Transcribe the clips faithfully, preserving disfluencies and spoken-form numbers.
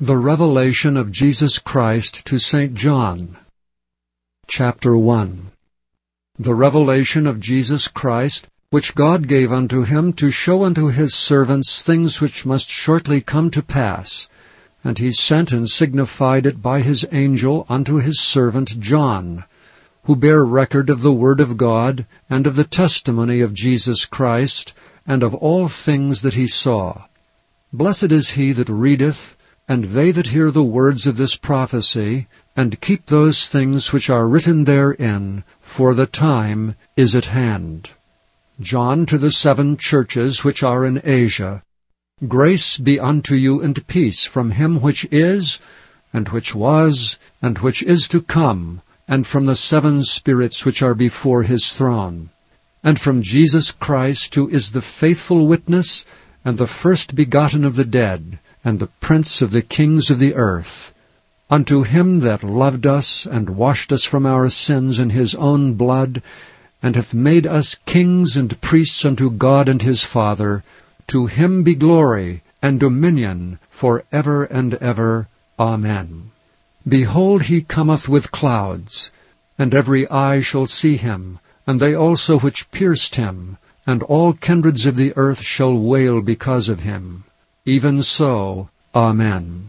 The Revelation of Jesus Christ to Saint John. Chapter one. The revelation of Jesus Christ, which God gave unto him to show unto his servants things which must shortly come to pass. And he sent and signified it by his angel unto his servant John, who bare record of the word of God, and of the testimony of Jesus Christ, and of all things that he saw. Blessed is he that readeth, and they that hear the words of this prophecy, and keep those things which are written therein, for the time is at hand. John to the seven churches which are in Asia. Grace be unto you and peace from him which is, and which was, and which is to come, and from the seven spirits which are before his throne, and from Jesus Christ, who is the faithful witness, and the first begotten of the dead, and the prince of the kings of the earth, unto him that loved us, and washed us from our sins in his own blood, and hath made us kings and priests unto God and his Father, to him be glory and dominion for ever and ever. Amen. Behold, he cometh with clouds, and every eye shall see him, and they also which pierced him, and all kindreds of the earth shall wail because of him. Even so, Amen.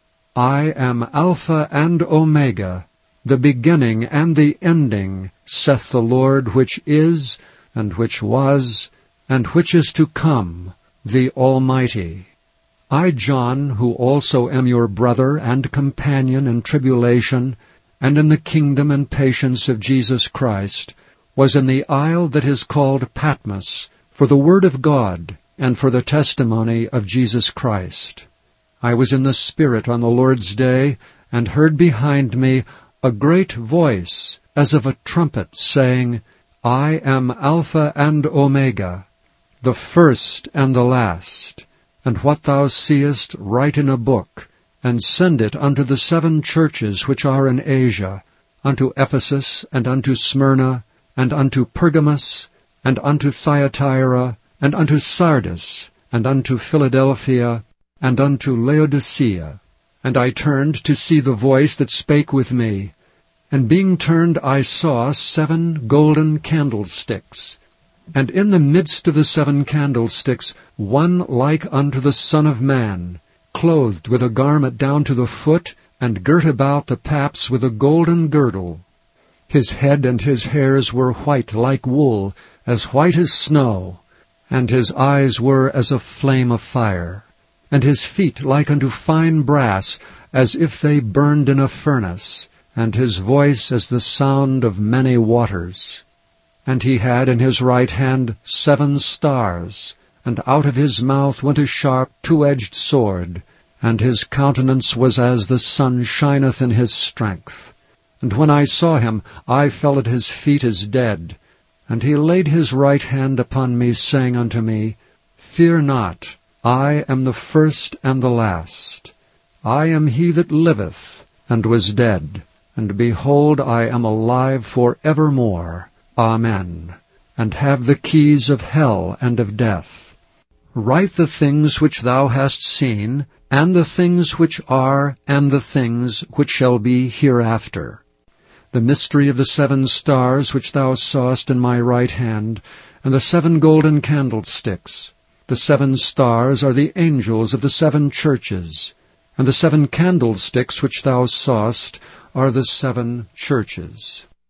I am Alpha and Omega, the beginning and the ending, saith the Lord, which is, and which was, and which is to come, the Almighty. I, John, who also am your brother and companion in tribulation, and in the kingdom and patience of Jesus Christ, was in the isle that is called Patmos, for the word of God, and for the testimony of Jesus Christ. I was in the Spirit on the Lord's day, and heard behind me a great voice, as of a trumpet, saying, I am Alpha and Omega, the first and the last. And what thou seest write in a book, and send it unto the seven churches which are in Asia, unto Ephesus, and unto Smyrna, and unto Pergamos, and unto Thyatira, and unto Sardis, and unto Philadelphia, and unto Laodicea. And I turned to see the voice that spake with me. And being turned I saw seven golden candlesticks. And in the midst of the seven candlesticks one like unto the Son of Man, clothed with a garment down to the foot, and girt about the paps with a golden girdle. His head and his hairs were white like wool, as white as snow, and his eyes were as a flame of fire, and his feet like unto fine brass, as if they burned in a furnace, and his voice as the sound of many waters. And he had in his right hand seven stars, and out of his mouth went a sharp two-edged sword, and his countenance was as the sun shineth in his strength. And when I saw him, I fell at his feet as dead. And he laid his right hand upon me, saying unto me, Fear not, I am the first and the last. I am he that liveth, and was dead, and behold, I am alive for evermore. Amen. And have the keys of hell and of death. Write the things which thou hast seen, and the things which are, and the things which shall be hereafter. The mystery of the seven stars which thou sawest in my right hand, and the seven golden candlesticks. The seven stars are the angels of the seven churches, and the seven candlesticks which thou sawest are the seven churches.